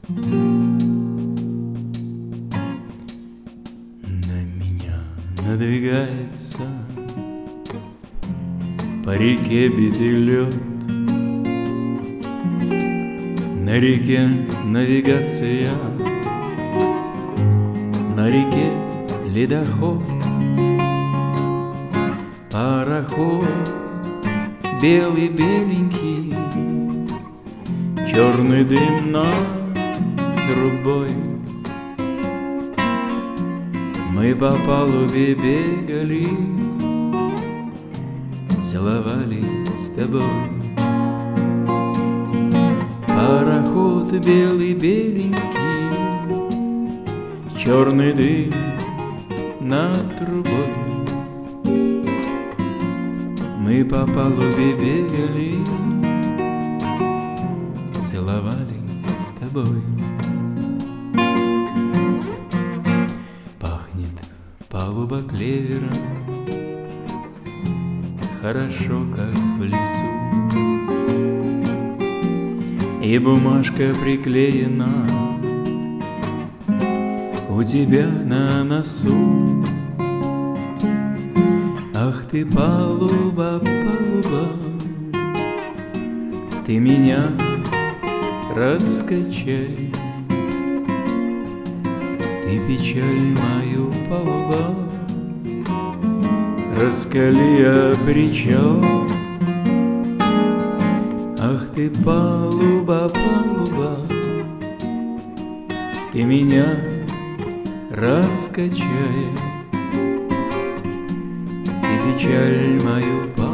На меня надвигается по реке битый лед. На реке навигация, на реке ледоход, пароход белый беленький, черный дым над трубой. Мы по палубе бегали, целовались с тобой. Пароход белый беленький, черный дым над трубой. Мы по палубе бегали, целовались с тобой. Пахнет палуба клевером, хорошо, как в лесу. И бумажка приклеена у тебя на носу. Ах ты, палуба, палуба, ты меня раскачай. Ты печаль мою, палуба, раскали о причал. Ах ты, палуба, палуба, ты меня раскачай. Ты печаль мою, палуба,